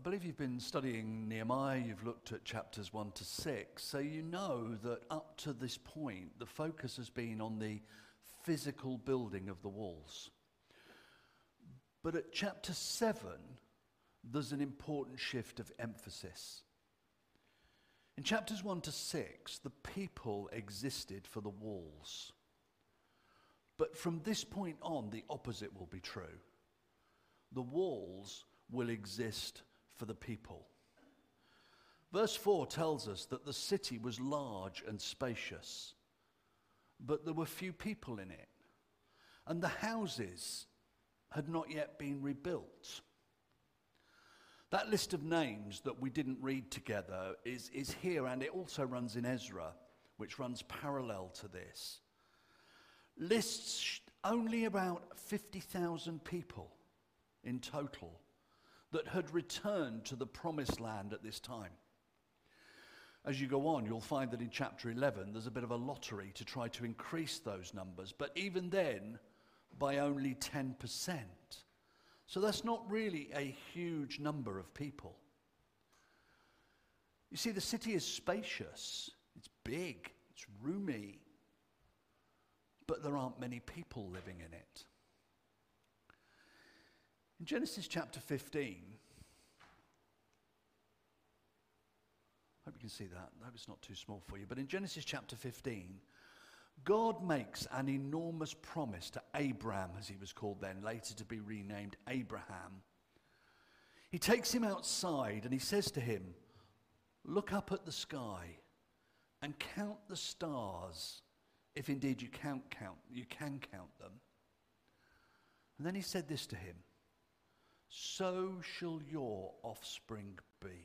believe you've been studying Nehemiah, you've looked at chapters 1 to 6, so you know that up to this point, the focus has been on the physical building of the walls. But at chapter 7, there's an important shift of emphasis. In chapters 1 to 6, the people existed for the walls. But from this point on, the opposite will be true. The walls will exist for the people. Verse 4 tells us that the city was large and spacious, but there were few people in it, and the houses had not yet been rebuilt. That list of names that we didn't read together is here, and it also runs in Ezra, which runs parallel to this. Lists only about 50,000 people in total that had returned to the promised land at this time. As you go on, you'll find that in chapter 11, there's a bit of a lottery to try to increase those numbers, but even then, by only 10%. So that's not really a huge number of people. You see, the city is spacious, it's big, it's roomy, but there aren't many people living in it. In Genesis chapter 15, I hope you can see that. I hope it's not too small for you. But in Genesis chapter 15, God makes an enormous promise to Abram, as he was called then, later to be renamed Abraham. He takes him outside and he says to him, "Look up at the sky and count the stars, if indeed you can count them." And then he said this to him, "So shall your offspring be."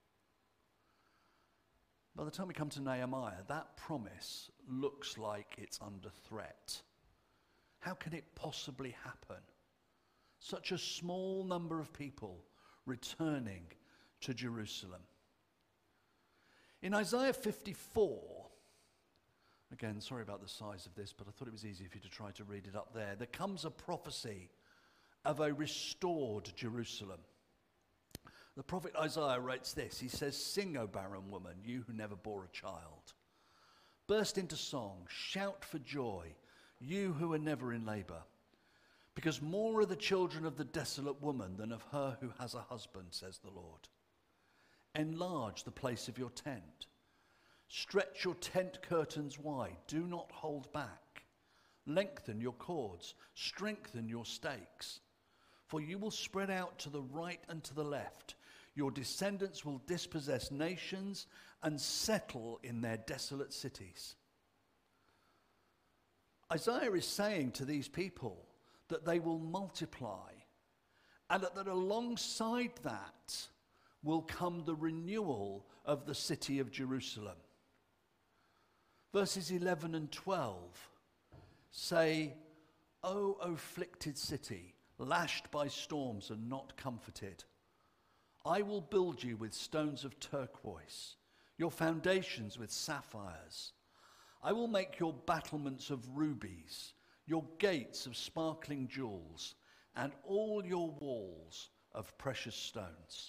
By the time we come to Nehemiah, that promise looks like it's under threat. How can it possibly happen? Such a small number of people returning to Jerusalem. In Isaiah 54, again, sorry about the size of this, but I thought it was easier for you to try to read it up there. There comes a prophecy of a restored Jerusalem. The prophet Isaiah writes this. He says, "Sing, O barren woman, you who never bore a child. Burst into song, shout for joy, you who are never in labor. Because more are the children of the desolate woman than of her who has a husband, says the Lord. Enlarge the place of your tent. Stretch your tent curtains wide. Do not hold back. Lengthen your cords. Strengthen your stakes. For you will spread out to the right and to the left. Your descendants will dispossess nations and settle in their desolate cities." Isaiah is saying to these people that they will multiply, and that alongside that will come the renewal of the city of Jerusalem. Verses 11 and 12 say, "O afflicted city, lashed by storms and not comforted, I will build you with stones of turquoise, your foundations with sapphires. I will make your battlements of rubies, your gates of sparkling jewels, and all your walls of precious stones."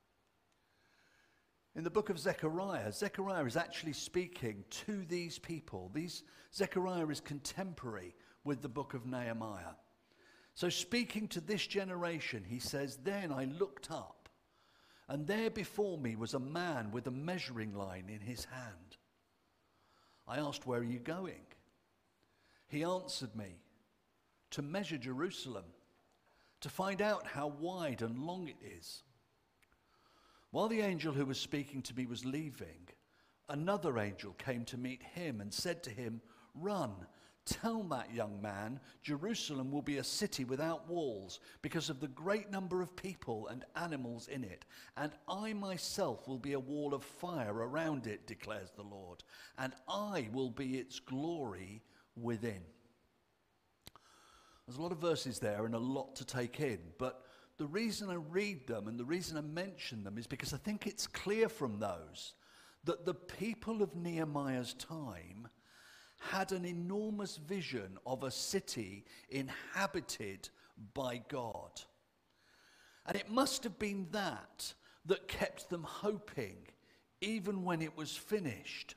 In the book of Zechariah, Zechariah is actually speaking to these people. Zechariah is contemporary with the book of Nehemiah. So speaking to this generation, he says, "Then I looked up, and there before me was a man with a measuring line in his hand. I asked, 'Where are you going?' He answered me, 'To measure Jerusalem, to find out how wide and long it is.' While the angel who was speaking to me was leaving, another angel came to meet him and said to him, 'Run, tell that young man, Jerusalem will be a city without walls because of the great number of people and animals in it. And I myself will be a wall of fire around it, declares the Lord, and I will be its glory within.'" There's a lot of verses there and a lot to take in, but the reason I read them and the reason I mention them is because I think it's clear from those that the people of Nehemiah's time had an enormous vision of a city inhabited by God. And it must have been that that kept them hoping even when it was finished.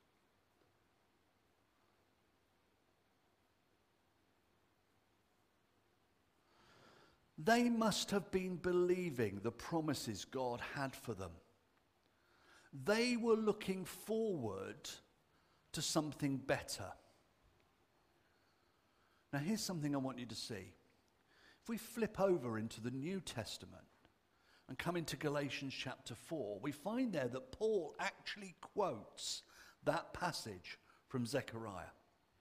They must have been believing the promises God had for them. They were looking forward to something better. Now here's something I want you to see. If we flip over into the New Testament and come into Galatians chapter 4, we find there that Paul actually quotes that passage from Zechariah.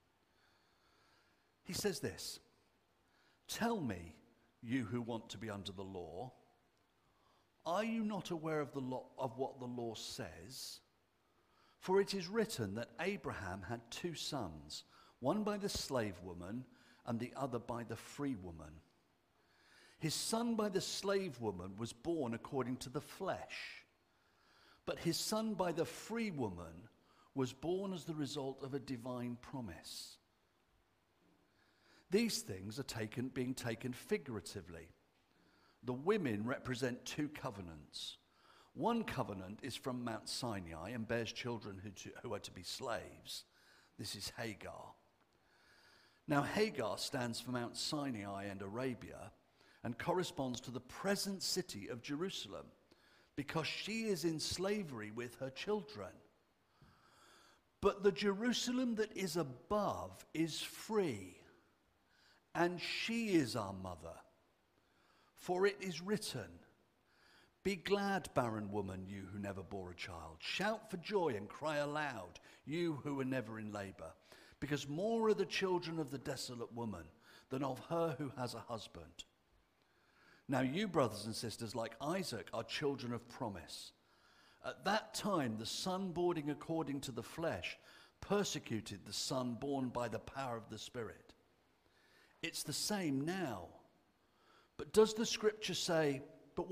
He says this, "Tell me, you who want to be under the law, are you not aware of what the law says? For it is written that Abraham had two sons, one by the slave woman and the other by the free woman. His son by the slave woman was born according to the flesh, but his son by the free woman was born as the result of a divine promise. These things are being taken figuratively. The women represent two covenants. One covenant is from Mount Sinai and bears children who are to be slaves. This is Hagar. Now Hagar stands for Mount Sinai and Arabia and corresponds to the present city of Jerusalem because she is in slavery with her children. But the Jerusalem that is above is free, and she is our mother. For it is written, 'Be glad, barren woman, you who never bore a child. Shout for joy and cry aloud, you who were never in labor. Because more are the children of the desolate woman than of her who has a husband.' Now you, brothers and sisters, like Isaac, are children of promise. At that time, the son born according to the flesh persecuted the son born by the power of the Spirit. It's the same now. But what does the scripture say?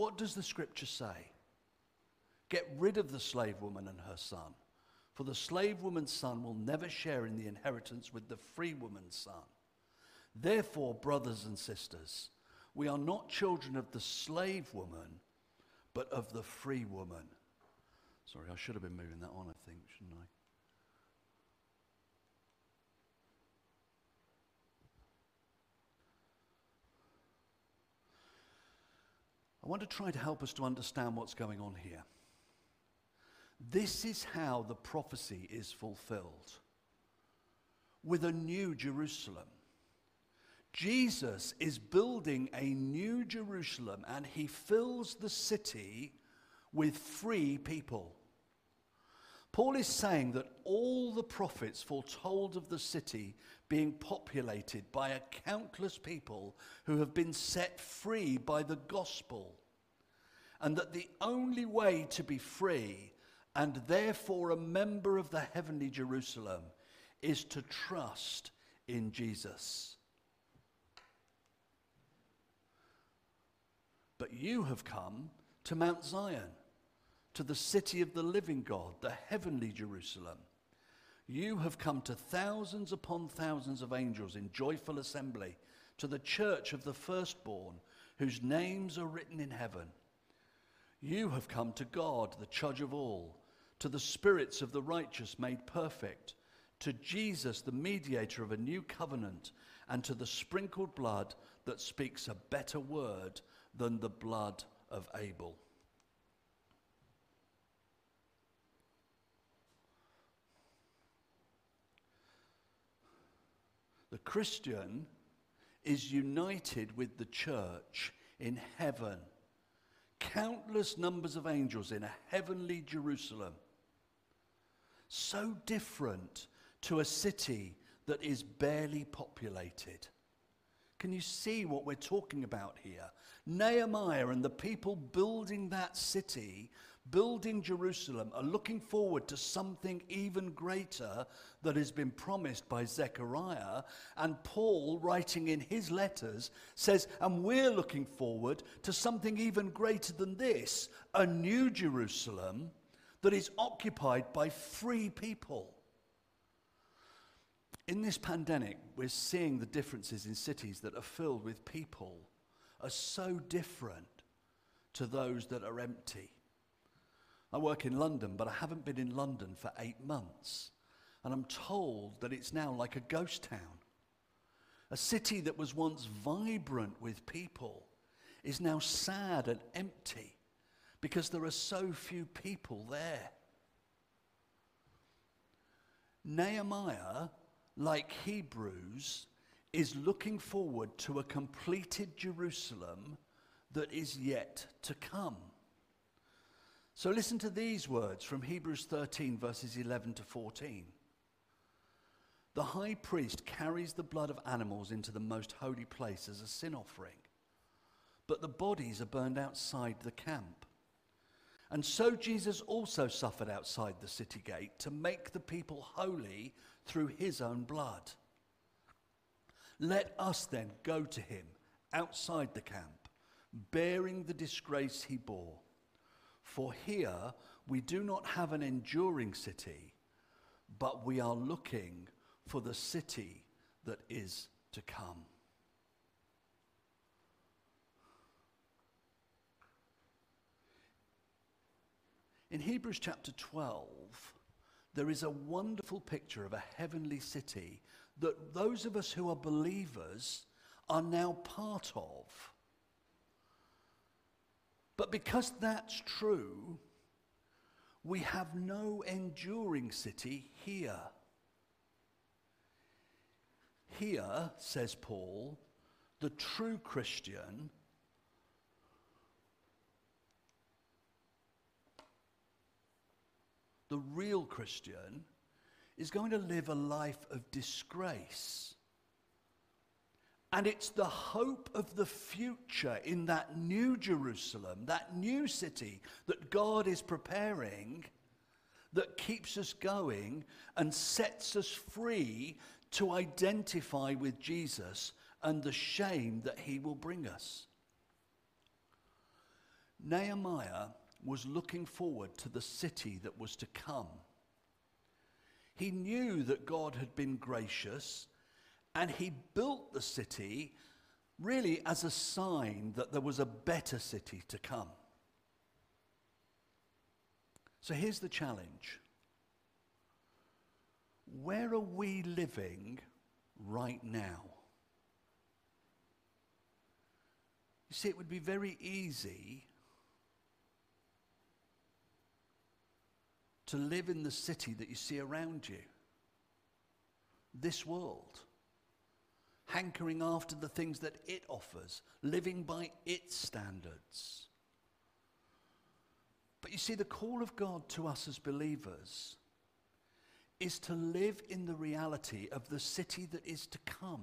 Get rid of the slave woman and her son, for the slave woman's son will never share in the inheritance with the free woman's son. Therefore, brothers and sisters, we are not children of the slave woman, but of the free woman." Sorry, I should have been moving that on, I think, shouldn't I? I want to try to help us to understand what's going on here. This is how the prophecy is fulfilled. With a new Jerusalem. Jesus is building a new Jerusalem, and he fills the city with free people. Paul is saying that all the prophets foretold of the city being populated by a countless people who have been set free by the gospel, and that the only way to be free and therefore a member of the heavenly Jerusalem is to trust in Jesus. But you have come to Mount Zion, to the city of the living God, the heavenly Jerusalem. You have come to thousands upon thousands of angels in joyful assembly, to the church of the firstborn, whose names are written in heaven. You have come to God, the judge of all, to the spirits of the righteous made perfect, to Jesus, the mediator of a new covenant, and to the sprinkled blood that speaks a better word than the blood of Abel. The Christian is united with the church in heaven. Countless numbers of angels in a heavenly Jerusalem. So different to a city that is barely populated. Can you see what we're talking about here? Nehemiah and the people building that city, building Jerusalem, are looking forward to something even greater that has been promised by Zechariah. And Paul, writing in his letters, says, and we're looking forward to something even greater than this, a new Jerusalem that is occupied by free people. In this pandemic, we're seeing the differences in cities that are filled with people are so different to those that are empty. I work in London, but I haven't been in London for 8 months. And I'm told that it's now like a ghost town. A city that was once vibrant with people is now sad and empty because there are so few people there. Nehemiah, like Hebrews, is looking forward to a completed Jerusalem that is yet to come. So listen to these words from Hebrews 13, verses 11 to 14. The high priest carries the blood of animals into the most holy place as a sin offering, but the bodies are burned outside the camp. And so Jesus also suffered outside the city gate to make the people holy through his own blood. Let us then go to him outside the camp, bearing the disgrace he bore. For here we do not have an enduring city, but we are looking for the city that is to come. In Hebrews chapter 12, there is a wonderful picture of a heavenly city that those of us who are believers are now part of. But because that's true, we have no enduring city here. Here, says Paul, the true Christian the real Christian is going to live a life of disgrace. And it's the hope of the future in that new Jerusalem, that new city that God is preparing, that keeps us going and sets us free to identify with Jesus and the shame that he will bring us. Nehemiah was looking forward to the city that was to come. He knew that God had been gracious, and he built the city really as a sign that there was a better city to come. So here's the challenge. Where are we living right now? You see, it would be very easy to live in the city that you see around you, this world, hankering after the things that it offers, living by its standards. But you see, the call of God to us as believers is to live in the reality of the city that is to come.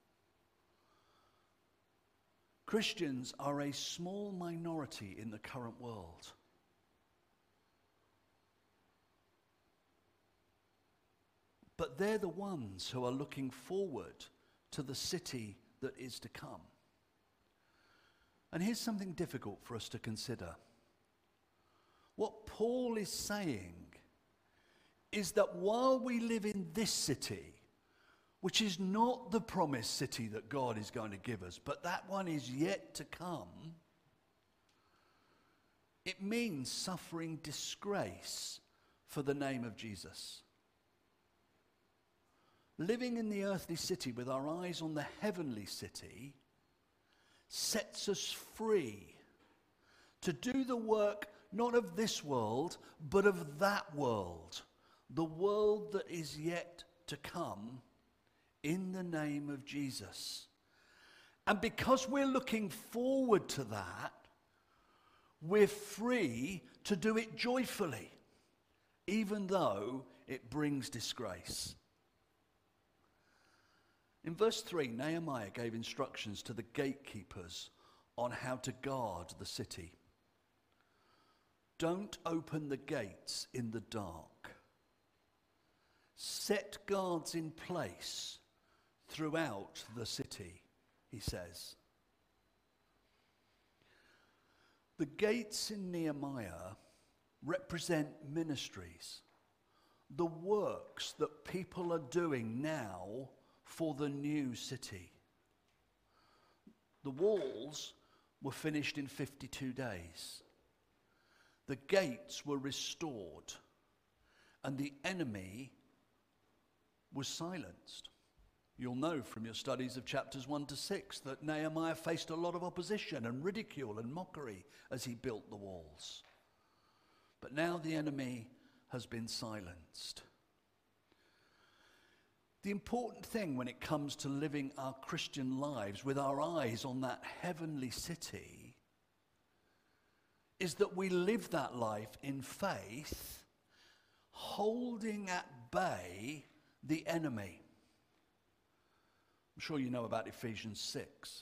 Christians are a small minority in the current world. But they're the ones who are looking forward to the city that is to come. And here's something difficult for us to consider. What Paul is saying is that while we live in this city, which is not the promised city that God is going to give us, but that one is yet to come, it means suffering disgrace for the name of Jesus. Living in the earthly city with our eyes on the heavenly city sets us free to do the work not of this world, but of that world, the world that is yet to come, in the name of Jesus. And because we're looking forward to that, we're free to do it joyfully, even though it brings disgrace. In verse 3, Nehemiah gave instructions to the gatekeepers on how to guard the city. Don't open the gates in the dark. Set guards in place throughout the city, he says. The gates in Nehemiah represent ministries, the works that people are doing now for the new city. The walls were finished in 52 days. the gates were restored and the enemy was silenced. You'll know from your studies of chapters 1 to 6 that Nehemiah faced a lot of opposition and ridicule and mockery as he built the walls. But now the enemy has been silenced. The important thing when it comes to living our Christian lives with our eyes on that heavenly city is that we live that life in faith, holding at bay the enemy. I'm sure you know about Ephesians 6.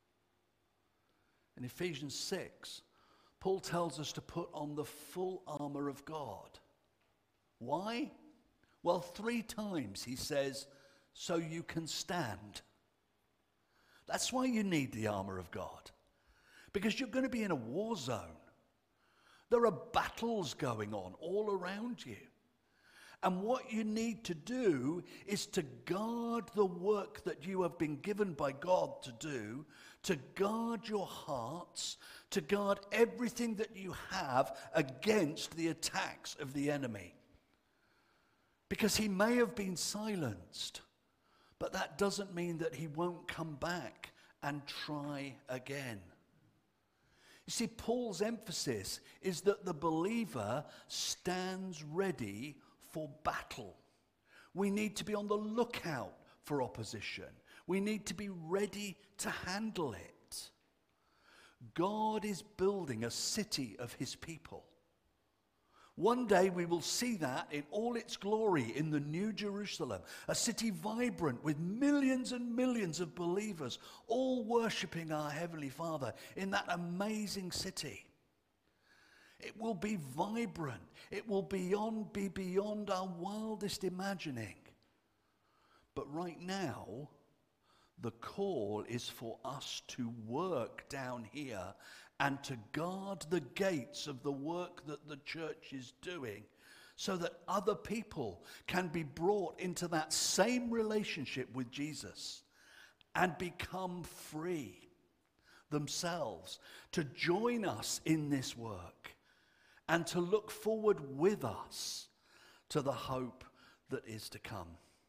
In Ephesians 6, Paul tells us to put on the full armor of God. Why? Well, 3 times he says, so you can stand. That's why you need the armor of God. Because you're going to be in a war zone. There are battles going on all around you. And what you need to do is to guard the work that you have been given by God to do, to guard your hearts, to guard everything that you have against the attacks of the enemy. Because he may have been silenced, but that doesn't mean that he won't come back and try again. You see, Paul's emphasis is that the believer stands ready for battle. We need to be on the lookout for opposition. We need to be ready to handle it. God is building a city of his people. One day we will see that in all its glory in the New Jerusalem, a city vibrant with millions and millions of believers, all worshiping our Heavenly Father in that amazing city. It will be vibrant. It will be beyond our wildest imagining. But right now, the call is for us to work down here and to guard the gates of the work that the church is doing so that other people can be brought into that same relationship with Jesus and become free themselves to join us in this work and to look forward with us to the hope that is to come.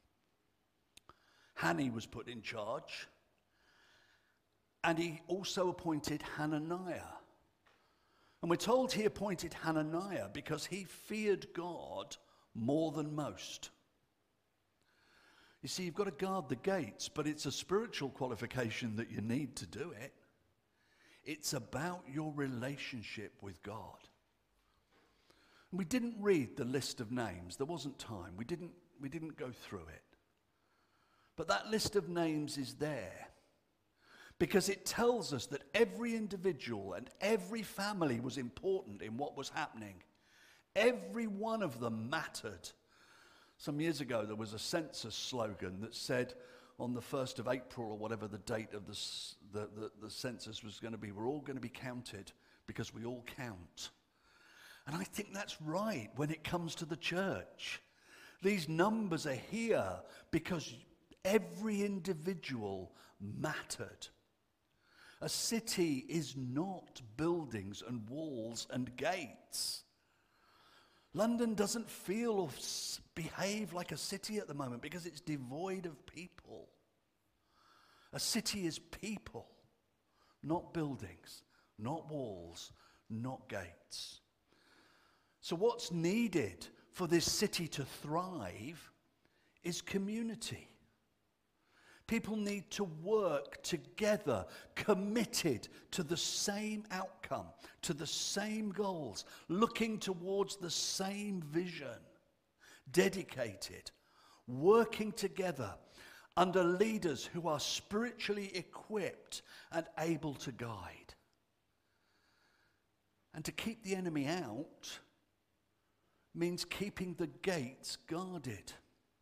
Hanani was put in charge, and he also appointed Hananiah. And we're told he appointed Hananiah because he feared God more than most. You see, you've got to guard the gates, but it's a spiritual qualification that you need to do it. It's about your relationship with God. We didn't read the list of names. There wasn't time. We didn't go through it. But that list of names is there because it tells us that every individual and every family was important in what was happening. Every one of them mattered. Some years ago, there was a census slogan that said on the 1st of April or whatever the date of the census was going to be, we're all going to be counted because we all count. And I think that's right when it comes to the church. These numbers are here because every individual mattered. A city is not buildings and walls and gates. London doesn't feel or behave like a city at the moment because it's devoid of people. A city is people, not buildings, not walls, not gates. So what's needed for this city to thrive is community. People need to work together, committed to the same outcome, to the same goals, looking towards the same vision, dedicated, working together under leaders who are spiritually equipped and able to guide. And to keep the enemy out means keeping the gates guarded.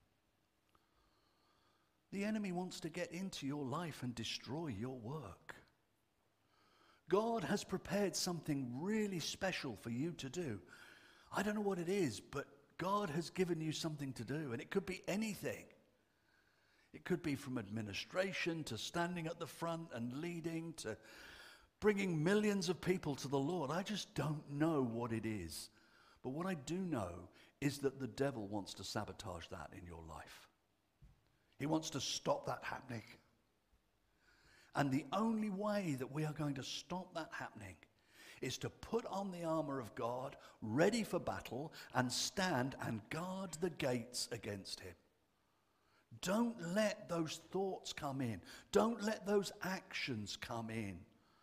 The enemy wants to get into your life and destroy your work. God has prepared something really special for you to do. I don't know what it is, but God has given you something to do, and it could be anything. It could be from administration to standing at the front and leading to bringing millions of people to the Lord. I just don't know what it is. But what I do know is that the devil wants to sabotage that in your life. He wants to stop that happening. And the only way that we are going to stop that happening is to put on the armor of God, ready for battle, and stand and guard the gates against him. Don't let those thoughts come in. Don't let those actions come in.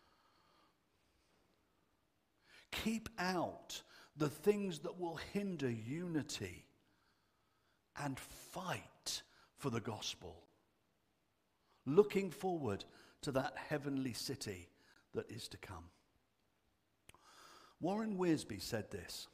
Keep out the things that will hinder unity and fight for the gospel, looking forward to that heavenly city that is to come. Warren Wiersbe said this: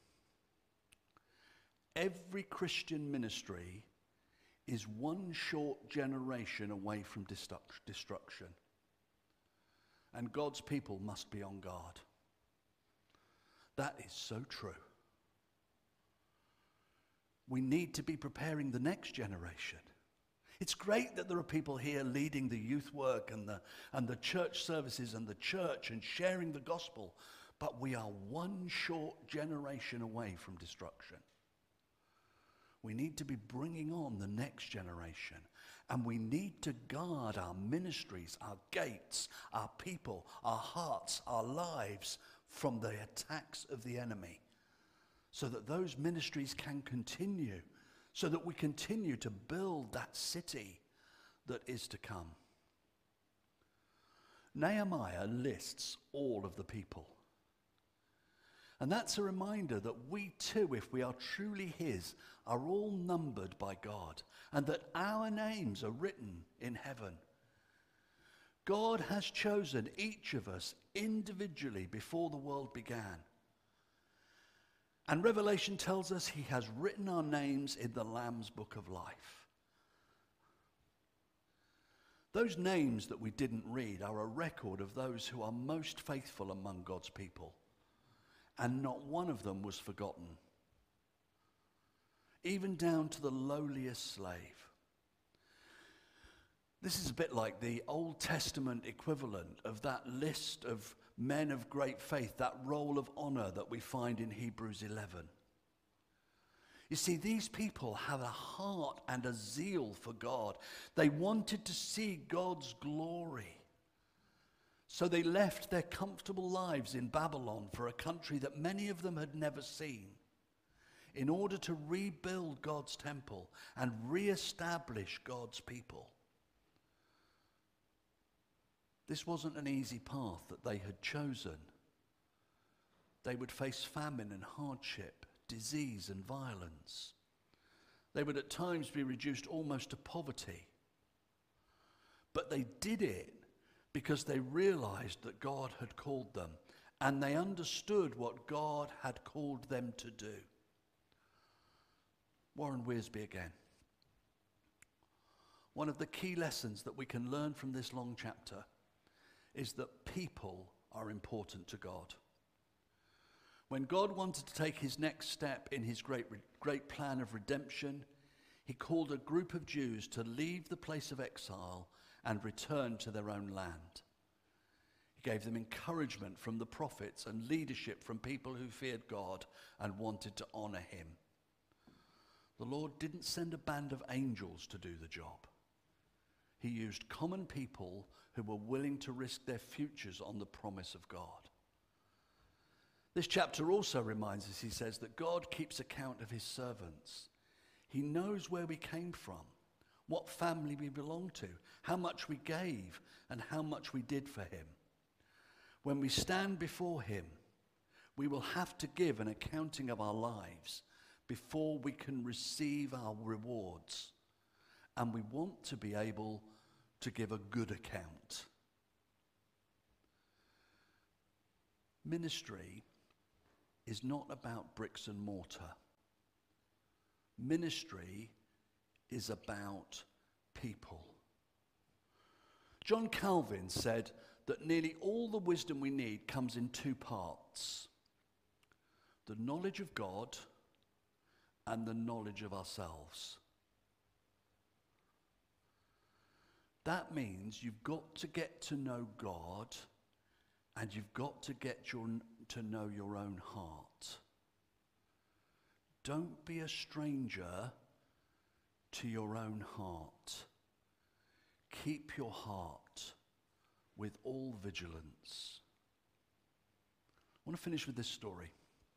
every Christian ministry is one short generation away from destruction, and God's people must be on guard. That is so true. We need to be preparing the next generation. It's great that there are people here leading the youth work and the church services and the church and sharing the gospel, but we are one short generation away from destruction. We need to be bringing on the next generation, and we need to guard our ministries, our gates, our people, our hearts, our lives from the attacks of the enemy, so that those ministries can continue, so that we continue to build that city that is to come. Nehemiah lists all of the people. And that's a reminder that we too, if we are truly his, are all numbered by God, and that our names are written in heaven. God has chosen each of us individually before the world began. And Revelation tells us he has written our names in the Lamb's book of life. Those names that we didn't read are a record of those who are most faithful among God's people. And not one of them was forgotten, even down to the lowliest slave. This is a bit like the Old Testament equivalent of that list of men of great faith, that roll of honor that we find in Hebrews 11. You see, these people had a heart and a zeal for God. They wanted to see God's glory. So they left their comfortable lives in Babylon for a country that many of them had never seen, in order to rebuild God's temple and reestablish God's people. This wasn't an easy path that they had chosen. They would face famine and hardship, disease and violence. They would at times be reduced almost to poverty. But they did it because they realized that God had called them, and they understood what God had called them to do. Warren Wiersbe again. One of the key lessons that we can learn from this long chapter is that people are important to God. When God wanted to take his next step in his great plan of redemption, he called a group of Jews to leave the place of exile and return to their own land. He gave them encouragement from the prophets and leadership from people who feared God and wanted to honor him. The Lord didn't send a band of angels to do the job. He used common people who were willing to risk their futures on the promise of God. This chapter also reminds us, he says, that God keeps account of his servants. He knows where we came from, what family we belong to, how much we gave, and how much we did for him. When we stand before him, we will have to give an accounting of our lives before we can receive our rewards. And we want to be able to give a good account. Ministry is not about bricks and mortar. Ministry is about people. John Calvin said that nearly all the wisdom we need comes in two parts: the knowledge of God and the knowledge of ourselves. That means you've got to get to know God And you've got to get to know your own heart. Don't be a stranger to your own heart. Keep your heart with all vigilance. I want to finish with this story.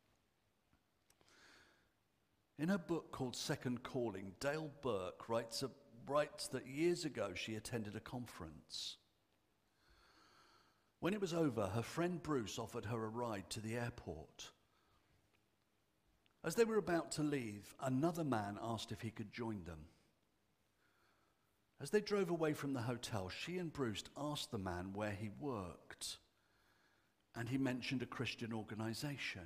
In her book called Second Calling, Dale Burke writes that years ago she attended a conference. When it was over, her friend Bruce offered her a ride to the airport. As they were about to leave, another man asked if he could join them. As they drove away from the hotel, she and Bruce asked the man where he worked, and he mentioned a Christian organization.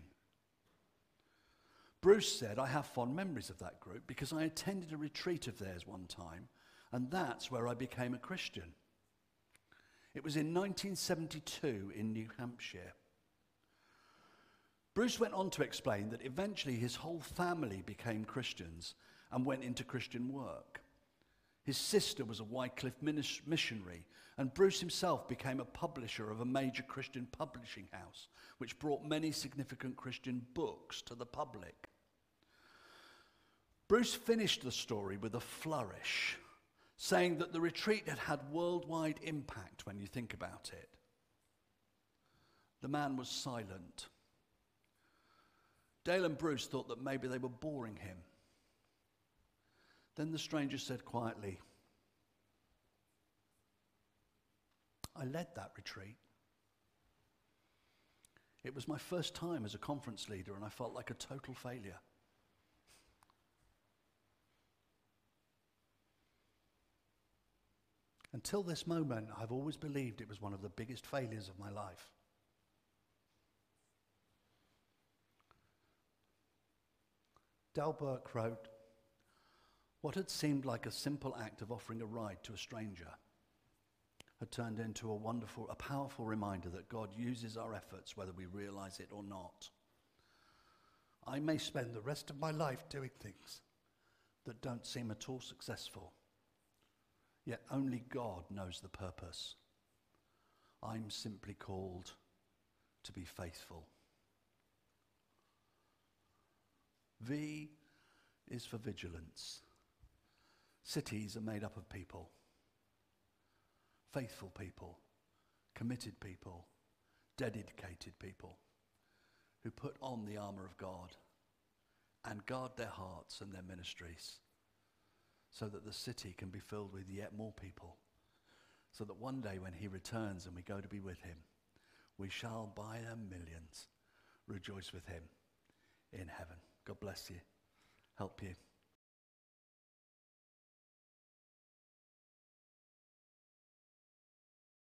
Bruce said, "I have fond memories of that group because I attended a retreat of theirs one time, and that's where I became a Christian. It was in 1972 in New Hampshire." Bruce went on to explain that eventually his whole family became Christians and went into Christian work. His sister was a Wycliffe missionary, and Bruce himself became a publisher of a major Christian publishing house, which brought many significant Christian books to the public. Bruce finished the story with a flourish, saying that the retreat had had worldwide impact when you think about it. The man was silent. Dale and Bruce thought that maybe they were boring him. Then the stranger said quietly, "I led that retreat. It was my first time as a conference leader, and I felt like a total failure. Until this moment, I've always believed it was one of the biggest failures of my life." Dale Burke wrote, "What had seemed like a simple act of offering a ride to a stranger had turned into a powerful reminder that God uses our efforts whether we realize it or not. I may spend the rest of my life doing things that don't seem at all successful, yet only God knows the purpose. I'm simply called to be faithful." V is for vigilance. Cities are made up of people. Faithful people, committed people, dedicated people who put on the armor of God and guard their hearts and their ministries so that the city can be filled with yet more people, so that one day when he returns and we go to be with him, we shall by the millions rejoice with him in heaven. God bless you. Help you.